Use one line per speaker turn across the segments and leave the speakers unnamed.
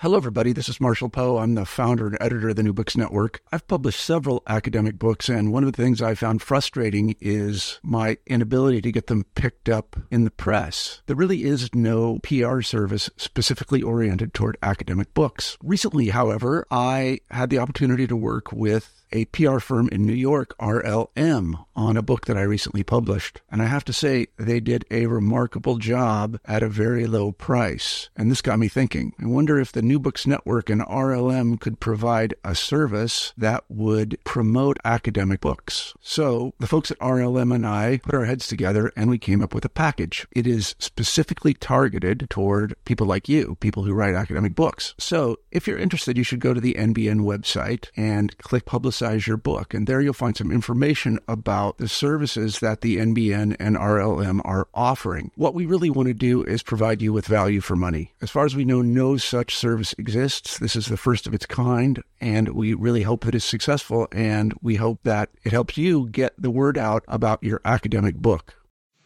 Hello, everybody. This is Marshall Poe. I'm the founder and editor of the New Books Network. I've published several academic books, and one of the things I found frustrating is my inability to get them picked up in the press. There really is no PR service specifically oriented toward academic books. Recently, however, I had the opportunity to work with a PR firm in New York, RLM, on a book that I recently published. And I have to say, they did a remarkable job at a very low price. And this got me thinking. I wonder if the New Books Network and RLM could provide a service that would promote academic books. So the folks at RLM and I put our heads together and we came up with a package. It is specifically targeted toward people like you, people who write academic books. So if you're interested, you should go to the NBN website and click Publicize Your Book. And there you'll find some information about the services that the NBN and RLM are offering. What we really want to do is provide you with value for money. As far as we know, no such service exists. This is the first of its kind, and we really hope that it's successful, and we hope that it helps you get the word out about your academic book.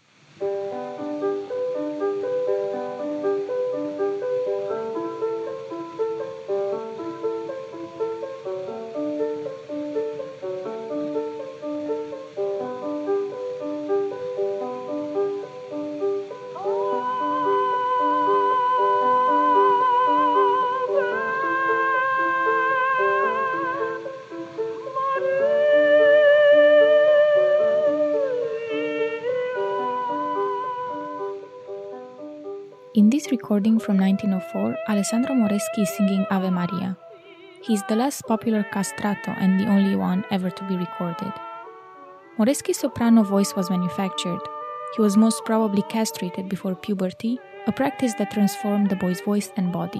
In this recording from 1904, Alessandro Moreschi is singing Ave Maria. He is the less popular castrato and the only one ever to be recorded. Moreschi's soprano voice was manufactured. He was most probably castrated before puberty, a practice that transformed the boy's voice and body.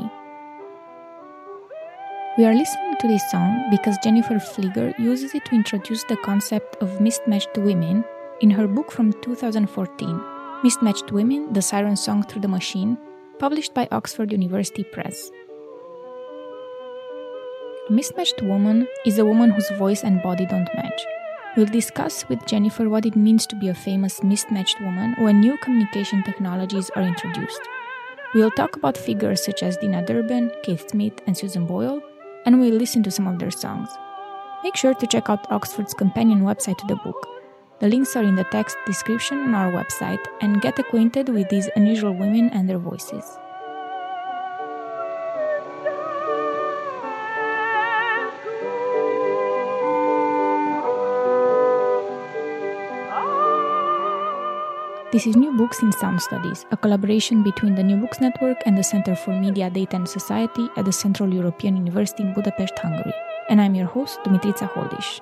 We are listening to this song because Jennifer Flieger uses it to introduce the concept of mismatched women in her book from 2014, Mismatched Women, The Siren Song Through the Machine, published by Oxford University Press. A mismatched woman is a woman whose voice and body don't match. We'll discuss with Jennifer what it means to be a famous mismatched woman when new communication technologies are introduced. We'll talk about figures such as Dina Durbin, Keith Smith, and Susan Boyle, and we'll listen to some of their songs. Make sure to check out Oxford's companion website to the book. The links are in the text description on our website, and get acquainted with these unusual women and their voices. This is New Books in Sound Studies, a collaboration between the New Books Network and the Center for Media, Data and Society at the Central European University in Budapest, Hungary. And I'm your host, Dumitrița Holdiș.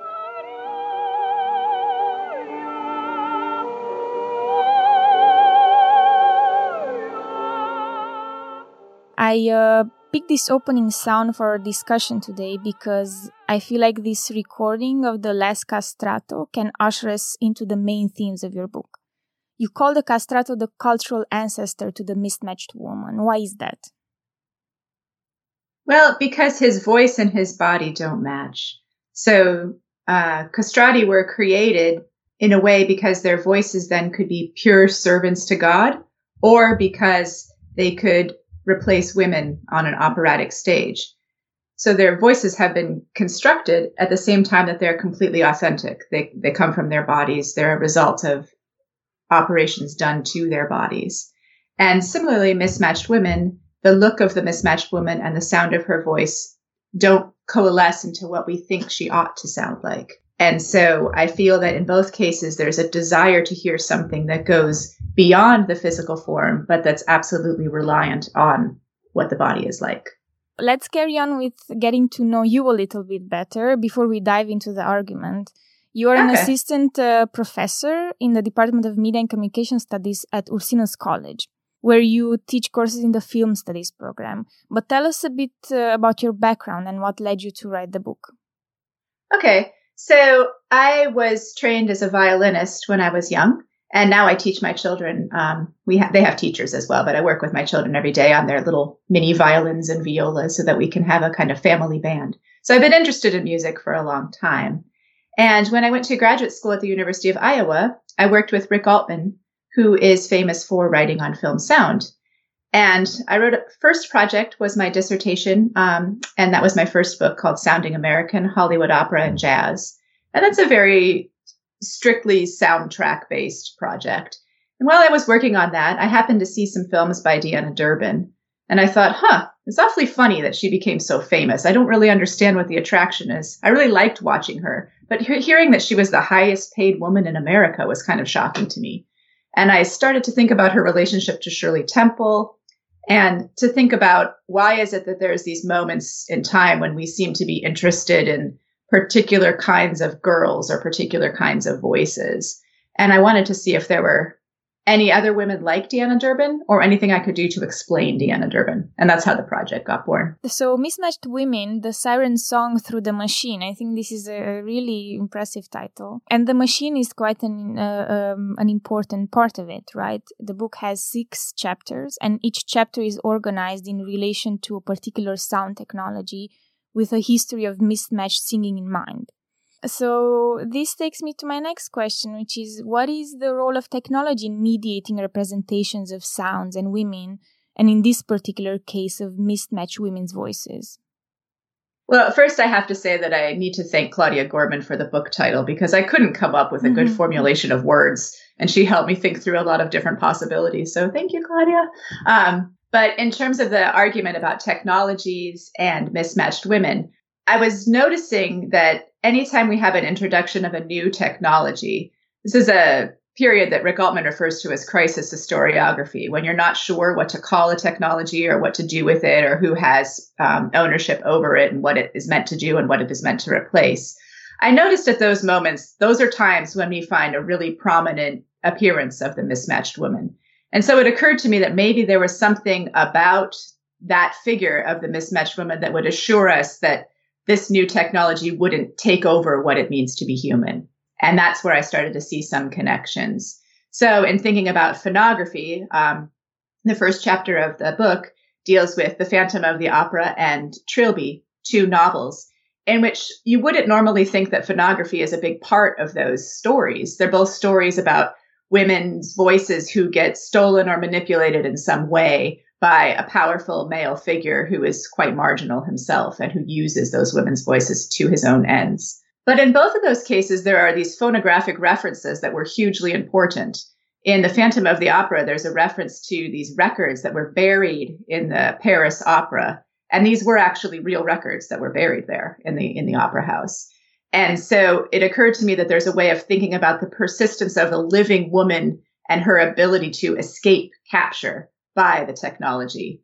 I picked this opening sound for our discussion today because I feel like this recording of the last castrato can usher us into the main themes of your book. You call the castrato the cultural ancestor to the mismatched woman. Why is that?
Well, because his voice and his body don't match. So castrati were created in a way because their voices then could be pure servants to God, or because they could replace women on an operatic stage. So their voices have been constructed at the same time that they're completely authentic. They come from their bodies. They're a result of operations done to their bodies. And similarly, mismatched women, the look of the mismatched woman and the sound of her voice don't coalesce into what we think she ought to sound like. And so I feel that in both cases, there's a desire to hear something that goes beyond the physical form, but that's absolutely reliant on what the body is like.
Let's carry on with getting to know you a little bit better before we dive into the argument. You are an assistant professor in the Department of Media and Communication Studies at Ursinus College, where you teach courses in the Film Studies program. But tell us a bit about your background and what led you to write the book.
Okay. So I was trained as a violinist when I was young, and now I teach my children. They have teachers as well, but I work with my children every day on their little mini violins and violas so that we can have a kind of family band. So I've been interested in music for a long time. And when I went to graduate school at the University of Iowa, I worked with Rick Altman, who is famous for writing on film sound. And I wrote first project was my dissertation. And that was my first book called Sounding American, Hollywood Opera and Jazz. And that's a very strictly soundtrack based project. And while I was working on that, I happened to see some films by Deanna Durbin. And I thought, it's awfully funny that she became so famous. I don't really understand what the attraction is. I really liked watching her, but hearing that she was the highest paid woman in America was kind of shocking to me. And I started to think about her relationship to Shirley Temple and to think about why is it that there's these moments in time when we seem to be interested in particular kinds of girls or particular kinds of voices. And I wanted to see if there were any other women like Deanna Durbin or anything I could do to explain Deanna Durbin. And that's how the project got born.
So Mismatched Women, the Siren Song Through the Machine. I think this is a really impressive title. And the machine is quite an important part of it, right? The book has 6 chapters and each chapter is organized in relation to a particular sound technology with a history of mismatched singing in mind. So this takes me to my next question, which is, what is the role of technology in mediating representations of sounds and women, and in this particular case of mismatched women's voices?
Well, first I have to say that I need to thank Claudia Gorman for the book title, because I couldn't come up with a good formulation of words, and she helped me think through a lot of different possibilities. So thank you, Claudia. But in terms of the argument about technologies and mismatched women, I was noticing that anytime we have an introduction of a new technology, this is a period that Rick Altman refers to as crisis historiography, when you're not sure what to call a technology or what to do with it or who has ownership over it and what it is meant to do and what it is meant to replace. I noticed at those moments, those are times when we find a really prominent appearance of the mismatched woman. And so it occurred to me that maybe there was something about that figure of the mismatched woman that would assure us that this new technology wouldn't take over what it means to be human. And that's where I started to see some connections. So in thinking about phonography, the first chapter of the book deals with The Phantom of the Opera and Trilby, 2 novels, in which you wouldn't normally think that phonography is a big part of those stories. They're both stories about women's voices who get stolen or manipulated in some way by a powerful male figure who is quite marginal himself and who uses those women's voices to his own ends. But in both of those cases, there are these phonographic references that were hugely important. In The Phantom of the Opera, there's a reference to these records that were buried in the Paris Opera. And these were actually real records that were buried there in the opera house. And so it occurred to me that there's a way of thinking about the persistence of a living woman and her ability to escape capture by the technology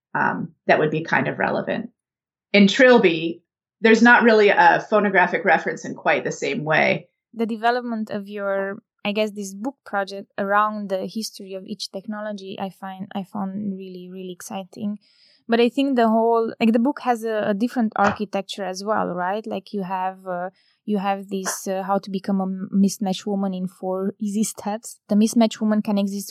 that would be kind of relevant. In Trilby, there's not really a phonographic reference in quite the same way.
The development of your, I guess, this book project around the history of each technology, I found really, really exciting. But I think the book has a different architecture as well, right? Like you have this how to become a mismatched woman in 4 easy steps. The mismatched woman can exist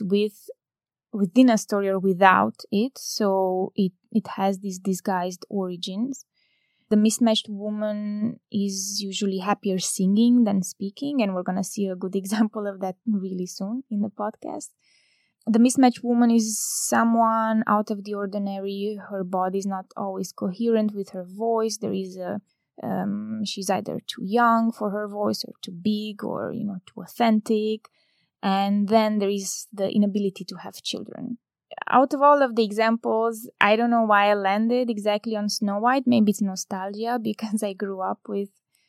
within a story or without it, so it has these disguised origins. The mismatched woman is usually happier singing than speaking, and we're gonna see a good example of that really soon in the podcast. The mismatched woman is someone out of the ordinary. Her body is not always coherent with her voice. There is she's either too young for her voice or too big or, too authentic. And then there is the inability to have children. Out of all of the examples, I don't know why I landed exactly on Snow White. Maybe it's nostalgia because I grew up with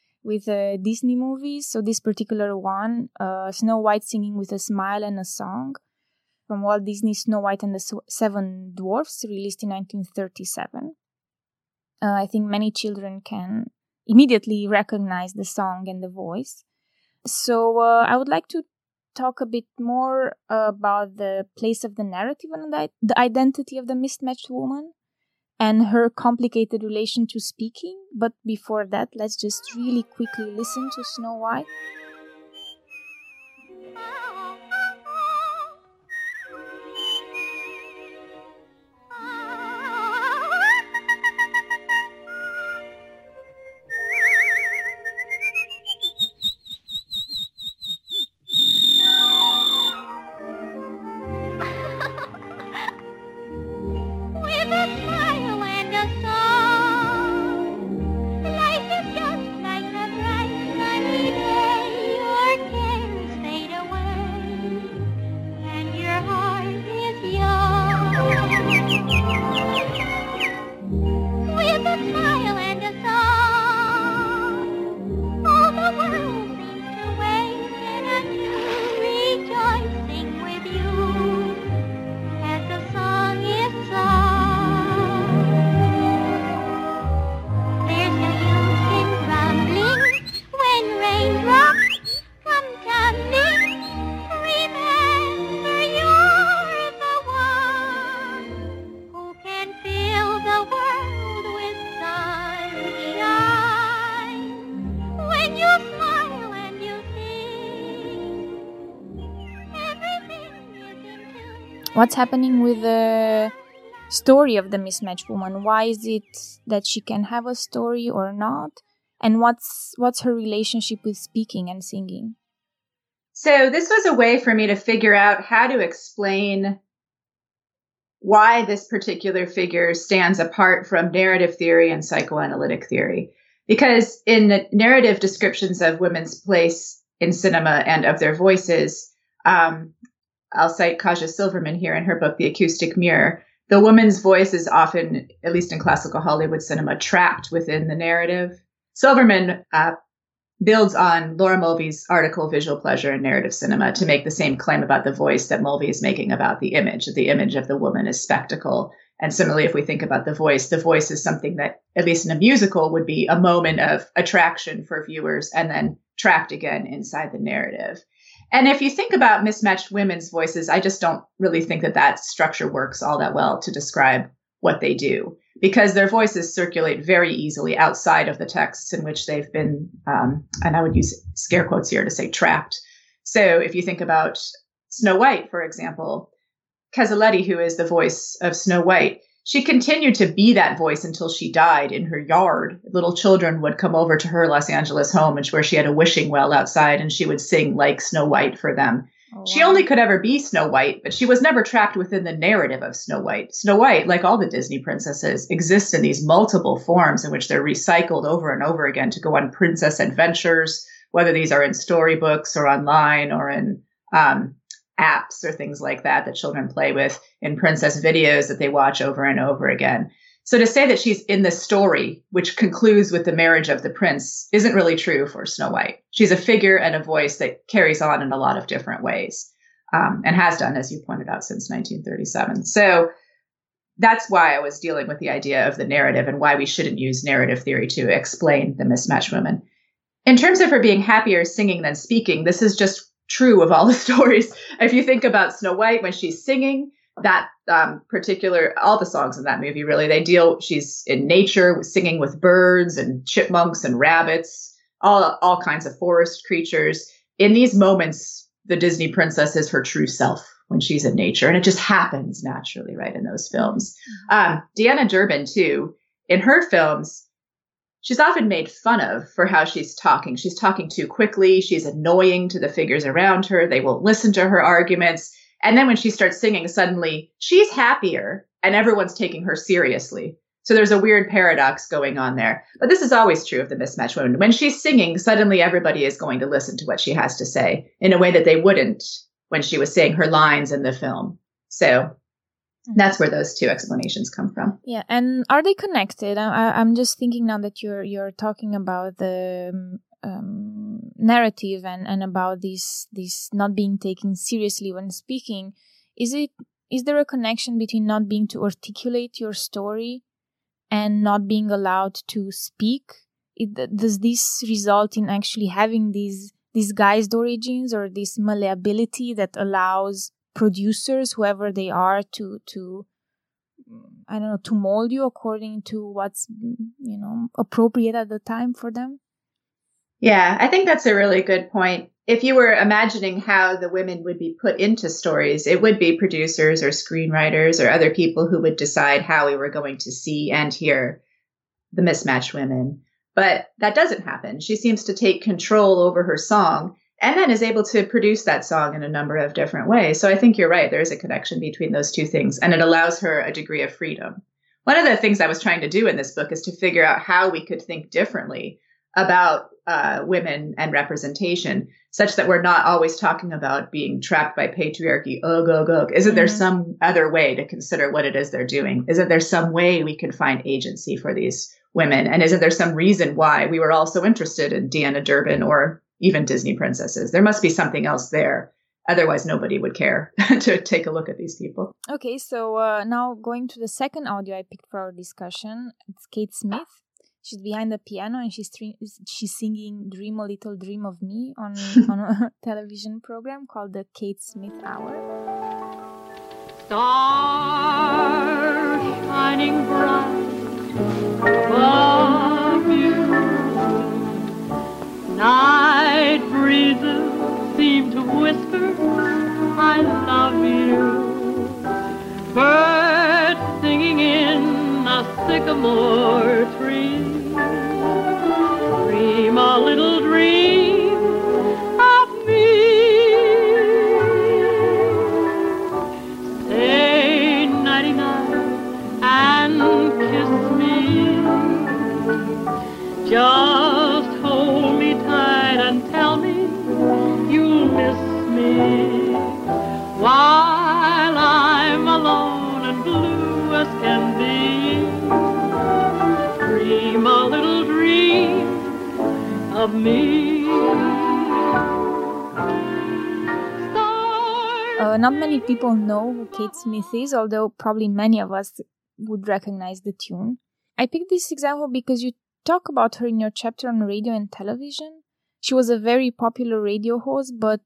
Disney movies. So this particular one, Snow White singing with a smile and a song, from Walt Disney's Snow White and the 7 Dwarfs, released in 1937. I think many children can immediately recognize the song and the voice. So I would like to talk a bit more about the place of the narrative and the identity of the mismatched woman and her complicated relation to speaking. But before that, let's just really quickly listen to Snow White. what's happening with the story of the mismatched woman? Why is it that she can have a story or not? And what's her relationship with speaking and singing?
So this was a way for me to figure out how to explain why this particular figure stands apart from narrative theory and psychoanalytic theory. Because in the narrative descriptions of women's place in cinema and of their voices, I'll cite Kaja Silverman here in her book, The Acoustic Mirror. The woman's voice is often, at least in classical Hollywood cinema, trapped within the narrative. Silverman builds on Laura Mulvey's article, Visual Pleasure in Narrative Cinema, to make the same claim about the voice that Mulvey is making about the image of the woman is spectacle. And similarly, if we think about the voice is something that, at least in a musical, would be a moment of attraction for viewers and then trapped again inside the narrative. And if you think about mismatched women's voices, I just don't really think that structure works all that well to describe what they do, because their voices circulate very easily outside of the texts in which they've been, and I would use scare quotes here to say trapped. So if you think about Snow White, for example, Cazaletto, who is the voice of Snow White, she continued to be that voice until she died in her yard. Little children would come over to her Los Angeles home, where she had a wishing well outside, and she would sing like Snow White for them. Oh, wow. She only could ever be Snow White, but she was never trapped within the narrative of Snow White. Snow White, like all the Disney princesses, exists in these multiple forms in which they're recycled over and over again to go on princess adventures, whether these are in storybooks or online or in apps or things like that children play with, in princess videos that they watch over and over again. So to say that she's in the story, which concludes with the marriage of the prince, isn't really true for Snow White. She's a figure and a voice that carries on in a lot of different ways, and has done, as you pointed out, since 1937. So that's why I was dealing with the idea of the narrative and why we shouldn't use narrative theory to explain the mismatched woman. In terms of her being happier singing than speaking, this is just true of all the stories. If you think about Snow White, when she's singing, that all the songs in that movie, really, she's in nature, singing with birds and chipmunks and rabbits, all kinds of forest creatures. In these moments, the Disney princess is her true self when she's in nature. And it just happens naturally, right, in those films. Deanna Durbin, too, in her films, she's often made fun of for how she's talking. She's talking too quickly. She's annoying to the figures around her. They won't listen to her arguments. And then when she starts singing, suddenly she's happier and everyone's taking her seriously. So there's a weird paradox going on there. But this is always true of the mismatched woman. When she's singing, suddenly everybody is going to listen to what she has to say in a way that they wouldn't when she was saying her lines in the film. So that's where those two explanations come from.
Yeah, and are they connected? I'm just thinking now that you're talking about the narrative and about this not being taken seriously when speaking. Is there a connection between not being to articulate your story and not being allowed to speak? Does this result in actually having these disguised origins or this malleability that allows producers, whoever they are, to mold you according to what's appropriate at the time for them?
Yeah, I think that's a really good point. If you were imagining how the women would be put into stories, it would be producers or screenwriters or other people who would decide how we were going to see and hear the mismatched women. But that doesn't happen. She seems to take control over her song and then is able to produce that song in a number of different ways. So I think you're right. There is a connection between those two things, and it allows her a degree of freedom. One of the things I was trying to do in this book is to figure out how we could think differently about women and representation, such that we're not always talking about being trapped by patriarchy. Ugh, ugh, ugh. Isn't there some other way to consider what it is they're doing? Isn't there some way we could find agency for these women? And isn't there some reason why we were all so interested in Deanna Durbin or even Disney princesses? There must be something else there. Otherwise, nobody would care to take a look at these people.
Okay, so now going to the second audio I picked for our discussion. It's Kate Smith. She's behind the piano and she's singing Dream a Little Dream of Me on a television program called the Kate Smith Hour.
Stars shining bright above you, night breezes seem to whisper, I love you. sycamore tree. Dream a little dream of me. Say nighty-night and kiss me. Just hold me tight and tell me you'll miss me while I'm alone and blue as can be. Dream a little dream of me.
Not many people know who Kate Smith is, although probably many of us would recognize the tune. I picked this example because you talk about her in your chapter on radio and television. She was a very popular radio host, but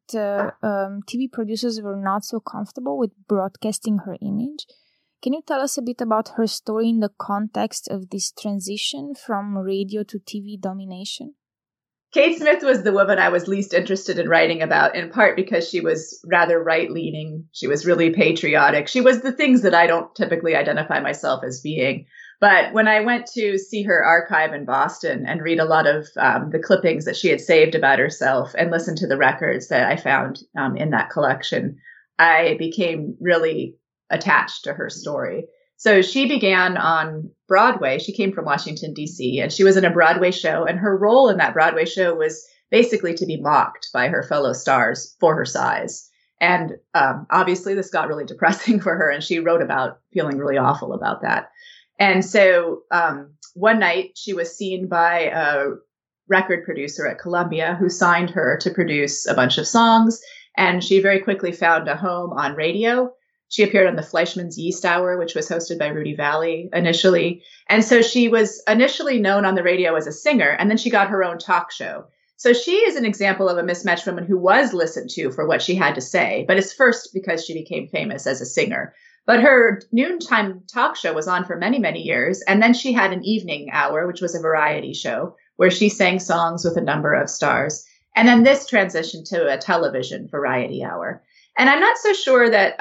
TV producers were not so comfortable with broadcasting her image. Can you tell us a bit about her story in the context of this transition from radio to TV domination?
Kate Smith was the woman I was least interested in writing about, in part because she was rather right-leaning. She was really patriotic. She was the things that I don't typically identify myself as being. But when I went to see her archive in Boston and read a lot of the clippings that she had saved about herself and listen to the records that I found in that collection, I became really attached to her story. So she began on Broadway. She came from Washington, D.C., and she was in a Broadway show. And her role in that Broadway show was basically to be mocked by her fellow stars for her size. And obviously, this got really depressing for her. And she wrote about feeling really awful about that. And so one night she was seen by a record producer at Columbia who signed her to produce a bunch of songs. And she very quickly found a home on radio. She appeared on the Fleischman's Yeast Hour, which was hosted by Rudy Valley initially. And so she was initially known on the radio as a singer, and then she got her own talk show. So she is an example of a mismatched woman who was listened to for what she had to say, but it's first because she became famous as a singer. But her noontime talk show was on for many, many years. And then she had an evening hour, which was a variety show where she sang songs with a number of stars. And then this transitioned to a television variety hour. And I'm not so sure that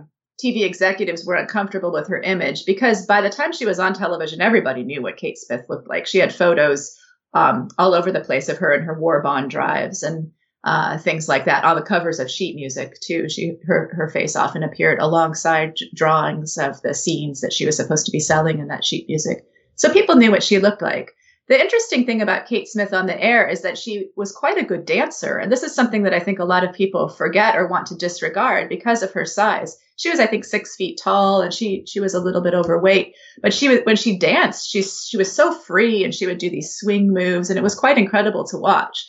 TV executives were uncomfortable with her image because by the time she was on television, everybody knew what Kate Smith looked like. She had photos all over the place of her in her war bond drives and things like that. On the covers of sheet music, too. Her face often appeared alongside drawings of the scenes that she was supposed to be selling in that sheet music. So people knew what she looked like. The interesting thing about Kate Smith on the air is that she was quite a good dancer. And this is something that I think a lot of people forget or want to disregard because of her size. She was, I think, 6 feet tall and she was a little bit overweight. But when she danced, she was so free and she would do these swing moves. And it was quite incredible to watch.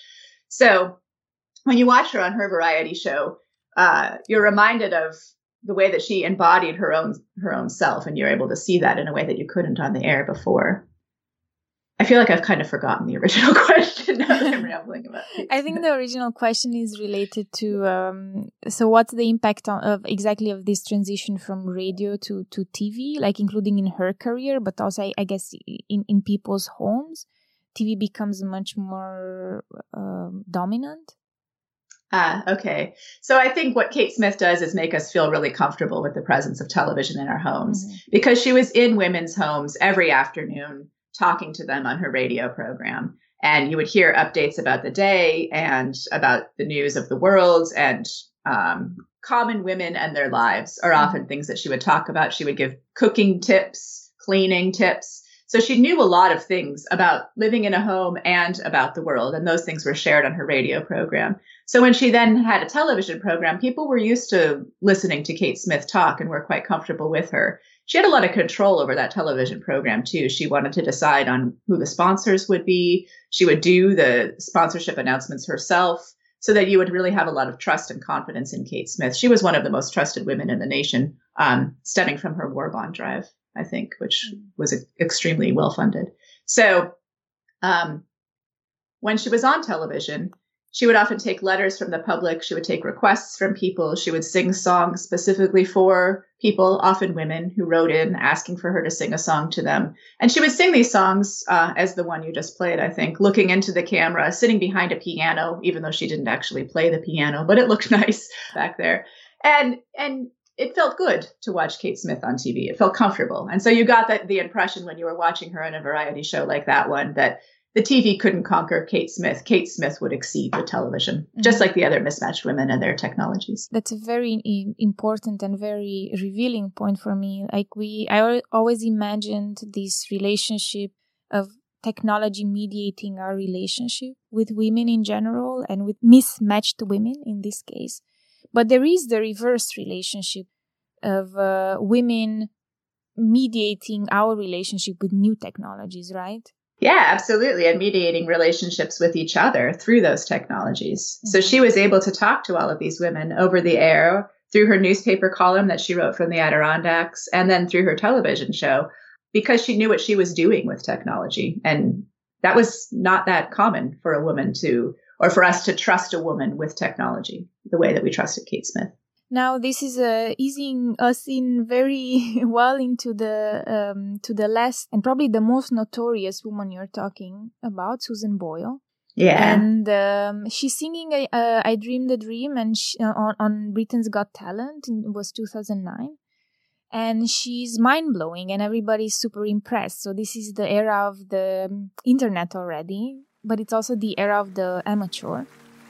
So when you watch her on her variety show, you're reminded of the way that she embodied her own self. And you're able to see that in a way that you couldn't on the air before. I feel like I've kind of forgotten the original question. Now that I'm rambling about it.
I think the original question is related to, so what's the impact of this transition from radio to TV, like including in her career, but also I guess in people's homes, TV becomes much more dominant?
Okay. So I think what Kate Smith does is make us feel really comfortable with the presence of television in our homes because she was in women's homes every afternoon, talking to them on her radio program. And you would hear updates about the day and about the news of the world, and common women and their lives are often things that she would talk about. She would give cooking tips, cleaning tips. So she knew a lot of things about living in a home and about the world. And those things were shared on her radio program. So when she then had a television program, people were used to listening to Kate Smith talk and were quite comfortable with her. She had a lot of control over that television program, too. She wanted to decide on who the sponsors would be. She would do the sponsorship announcements herself so that you would really have a lot of trust and confidence in Kate Smith. She was one of the most trusted women in the nation, stemming from her war bond drive, I think, which was extremely well funded. So when she was on television, she would often take letters from the public. She would take requests from people. She would sing songs specifically for people, often women, who wrote in asking for her to sing a song to them. And she would sing these songs as the one you just played, I think, looking into the camera, sitting behind a piano, even though she didn't actually play the piano, but it looked nice back there. And it felt good to watch Kate Smith on TV. It felt comfortable. And so you got the impression when you were watching her in a variety show like that one, that the TV couldn't conquer Kate Smith. Kate Smith would exceed the television, just like the other mismatched women and their technologies.
That's a very important and very revealing point for me. Like I always imagined this relationship of technology mediating our relationship with women in general and with mismatched women in this case. But there is the reverse relationship of women mediating our relationship with new technologies, right?
Yeah, absolutely. And mediating relationships with each other through those technologies. Mm-hmm. So she was able to talk to all of these women over the air through her newspaper column that she wrote from the Adirondacks, and then through her television show, because she knew what she was doing with technology. And that was not that common for a woman or for us to trust a woman with technology the way that we trusted Kate Smith.
Now, this is easing us in very well into the last and probably the most notorious woman you're talking about, Susan Boyle.
Yeah,
and she's singing "I Dreamed a Dream" and on Britain's Got Talent. It was 2009, and she's mind blowing, and everybody's super impressed. So this is the era of the internet already, but it's also the era of the amateur.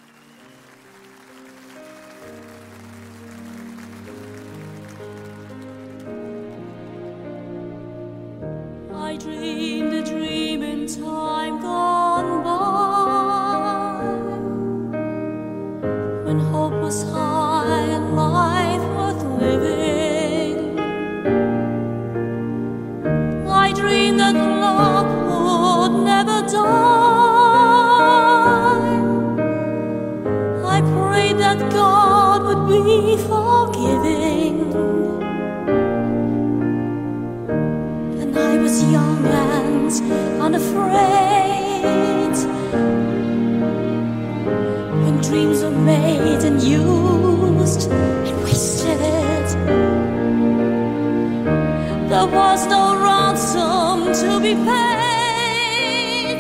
I dreamed a dream in time gone by, when hope was high and life worth living. I dreamed that love would never die. I prayed that God would be forgiving. I was young and unafraid, when dreams were made and used and wasted. There was no ransom to be paid,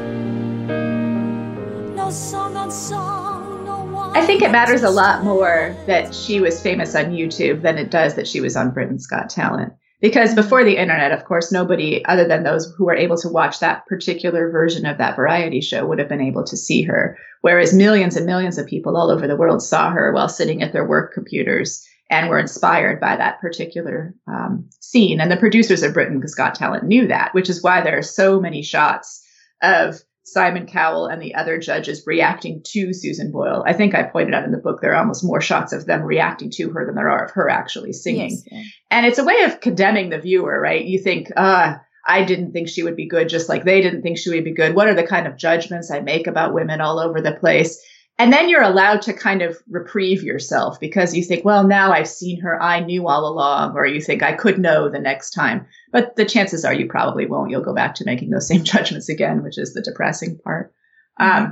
no song unsung, no one.
I think it matters a lot more that she was famous on YouTube than it does that she was on Britain's Got Talent. Because before the internet, of course, nobody other than those who were able to watch that particular version of that variety show would have been able to see her. Whereas millions and millions of people all over the world saw her while sitting at their work computers and were inspired by that particular scene. And the producers of Britain's Got Talent knew that, which is why there are so many shots of Simon Cowell and the other judges reacting to Susan Boyle. I think I pointed out in the book, there are almost more shots of them reacting to her than there are of her actually singing.
Yes, yeah.
And it's a way of condemning the viewer, right? You think, I didn't think she would be good, just like they didn't think she would be good. What are the kind of judgments I make about women all over the place? And then you're allowed to kind of reprieve yourself because you think, well, now I've seen her. I knew all along. Or you think I could know the next time. But the chances are you probably won't. You'll go back to making those same judgments again, which is the depressing part. Mm-hmm.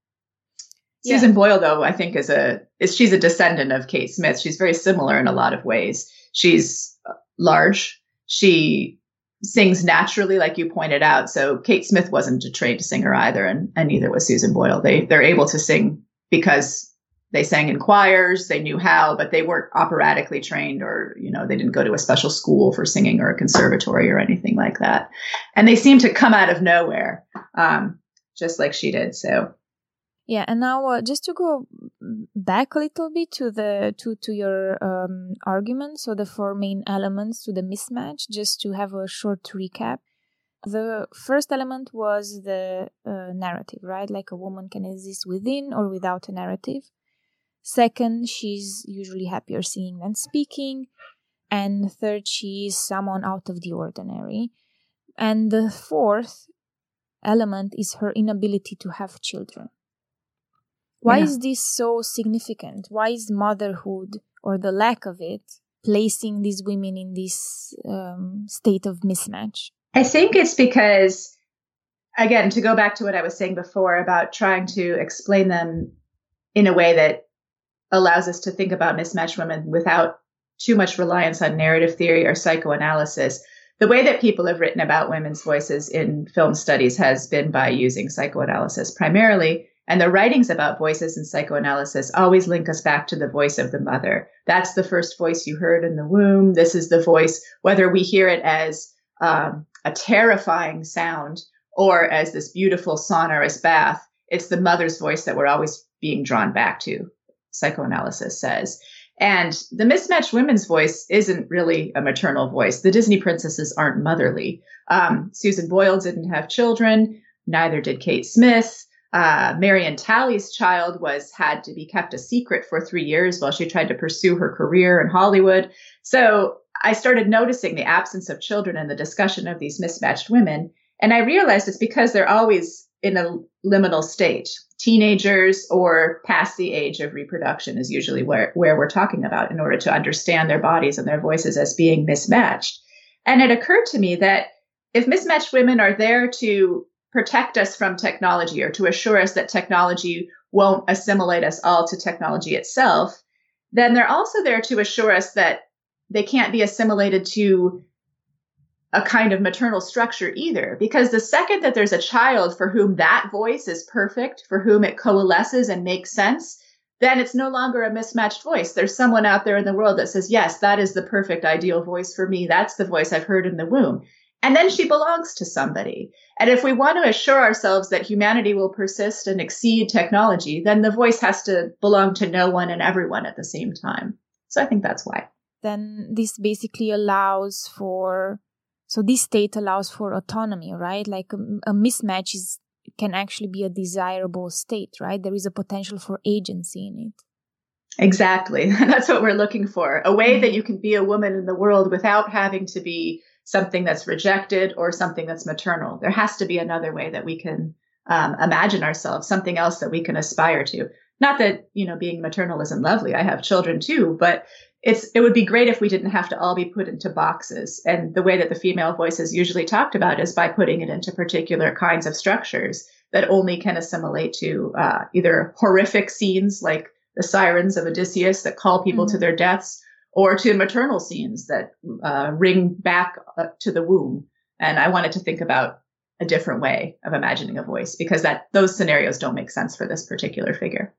Susan Boyle, though, I think she's a descendant of Kate Smith. She's very similar in a lot of ways. She's large. She sings naturally, like you pointed out. So Kate Smith wasn't a trained singer either, and neither was Susan Boyle. They're able to sing because they sang in choirs, they knew how, but they weren't operatically trained, or, they didn't go to a special school for singing or a conservatory or anything like that. And they seem to come out of nowhere, just like she did. So.
Yeah, and now just to go back a little bit to your argument, so the four main elements to the mismatch, just to have a short recap. The first element was the narrative, right? Like a woman can exist within or without a narrative. Second, she's usually happier singing than speaking. And third, she is someone out of the ordinary. And the fourth element is her inability to have children. Why is this so significant? Why is motherhood, or the lack of it, placing these women in this state of mismatch?
I think it's because, again, to go back to what I was saying before about trying to explain them in a way that allows us to think about mismatched women without too much reliance on narrative theory or psychoanalysis. The way that people have written about women's voices in film studies has been by using psychoanalysis primarily. And the writings about voices in psychoanalysis always link us back to the voice of the mother. That's the first voice you heard in the womb. This is the voice, whether we hear it as a terrifying sound or as this beautiful sonorous bath, it's the mother's voice that we're always being drawn back to, psychoanalysis says. And the mismatched women's voice isn't really a maternal voice. The Disney princesses aren't motherly. Susan Boyle didn't have children. Neither did Kate Smith. Marion Talley's child had to be kept a secret for 3 years while she tried to pursue her career in Hollywood. So I started noticing the absence of children in the discussion of these mismatched women. And I realized it's because they're always in a liminal state. Teenagers or past the age of reproduction is usually where we're talking about in order to understand their bodies and their voices as being mismatched. And it occurred to me that if mismatched women are there to protect us from technology or to assure us that technology won't assimilate us all to technology itself, then they're also there to assure us that they can't be assimilated to a kind of maternal structure either. Because the second that there's a child for whom that voice is perfect, for whom it coalesces and makes sense, then it's no longer a mismatched voice. There's someone out there in the world that says, yes, that is the perfect ideal voice for me. That's the voice I've heard in the womb. And then she belongs to somebody. And if we want to assure ourselves that humanity will persist and exceed technology, then the voice has to belong to no one and everyone at the same time. So I think that's why.
Then this basically allows for, so this state allows for autonomy, right? Like a mismatch can actually be a desirable state, right? There is a potential for agency in it.
Exactly. That's what we're looking for. A way that you can be a woman in the world without having to be something that's rejected or something that's maternal. There has to be another way that we can imagine ourselves, something else that we can aspire to. Not that, being maternal isn't lovely. I have children too, but it would be great if we didn't have to all be put into boxes. And the way that the female voice is usually talked about is by putting it into particular kinds of structures that only can assimilate to either horrific scenes like the sirens of Odysseus that call people to their deaths, or to maternal scenes that ring back to the womb. And I wanted to think about a different way of imagining a voice because those scenarios don't make sense for this particular figure.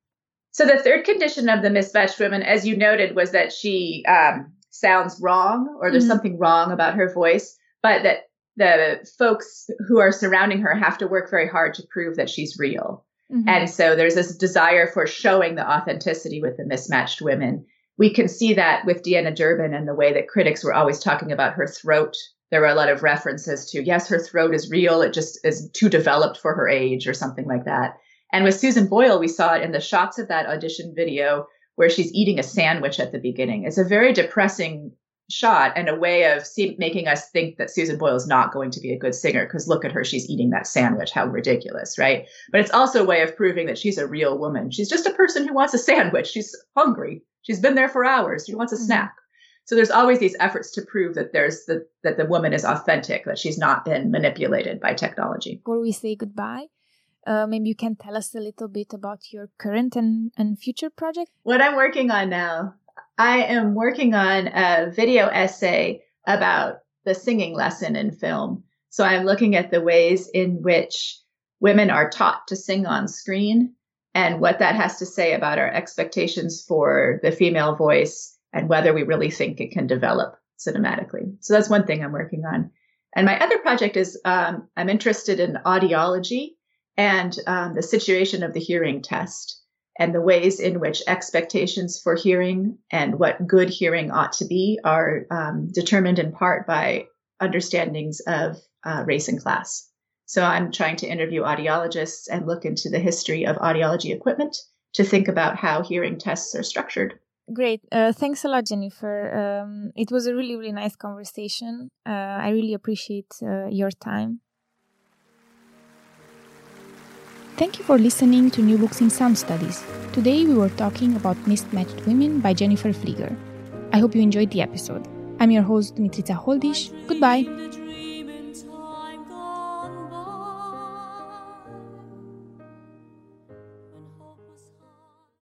So the third condition of the mismatched woman, as you noted, was that she sounds wrong or there's something wrong about her voice, but that the folks who are surrounding her have to work very hard to prove that she's real. And so there's this desire for showing the authenticity with the mismatched women. We can see that with Deanna Durbin and the way that critics were always talking about her throat. There were a lot of references to, yes, her throat is real. It just is too developed for her age or something like that. And with Susan Boyle, we saw it in the shots of that audition video where she's eating a sandwich at the beginning. It's a very depressing shot and a way of making us think that Susan Boyle is not going to be a good singer because look at her, she's eating that sandwich. How ridiculous, right? But it's also a way of proving that she's a real woman. She's just a person who wants a sandwich. She's hungry. She's been there for hours. She wants a snack. So there's always these efforts to prove that that the woman is authentic, that she's not been manipulated by technology.
Before we say goodbye, maybe you can tell us a little bit about your current and future project.
What I'm working on now, I am working on a video essay about the singing lesson in film. So I'm looking at the ways in which women are taught to sing on screen and what that has to say about our expectations for the female voice and whether we really think it can develop cinematically. So that's one thing I'm working on. And my other project is I'm interested in audiology and the situation of the hearing test and the ways in which expectations for hearing and what good hearing ought to be are determined in part by understandings of race and class. So I'm trying to interview audiologists and look into the history of audiology equipment to think about how hearing tests are structured.
Great. Thanks a lot, Jennifer. It was a really, really nice conversation. I really appreciate your time. Thank you for listening to New Books in Sound Studies. Today we were talking about Mismatched Women by Jennifer Flieger. I hope you enjoyed the episode. I'm your host, Dmitrița Holdiș. Goodbye.